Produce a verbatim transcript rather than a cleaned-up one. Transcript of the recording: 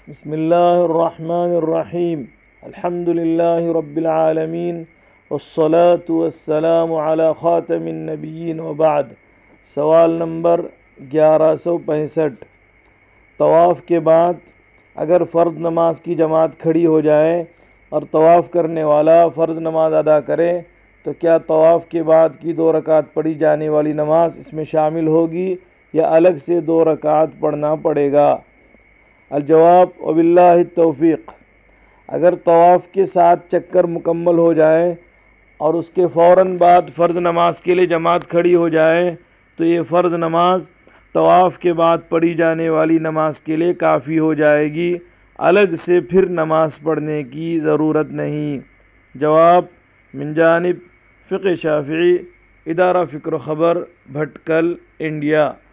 बिस्मिल्लाहिर्रहमानिर्रहीम अल्हम्दुलिल्लाहि रब्बिल आलमीन वस्सलातु वस्सलामु अला खातमिन नबिय्यीन व बाद। सवाल नंबर ग्यारह सौ पैंसठ। तवाफ़ के बाद अगर फ़र्ज़ नमाज की जमात खड़ी हो जाए और तवाफ़ करने वाला फ़र्ज़ नमाज अदा करे तो क्या तवाफ़ के बाद की दो रकात पढ़ी जाने वाली नमाज इसमें शामिल होगी या अलग से दो रकात पढ़ना पड़ेगा? अल-जवाब वबिल्लाहि तौफ़ीक़। अगर तवाफ़ के साथ चक्कर मुकम्मल हो जाए और उसके फ़ौरन बाद फ़र्ज़ नमाज के लिए जमात खड़ी हो जाए तो ये फ़र्ज़ नमाज तवाफ़ के बाद पढ़ी जाने वाली नमाज के लिए काफ़ी हो जाएगी, अलग से फिर नमाज पढ़ने की ज़रूरत नहीं। जवाब मिन जानिब फ़िक़्ह शाफ़िई, इदारा फ़िक्र ख़बर, भटकल, इंडिया।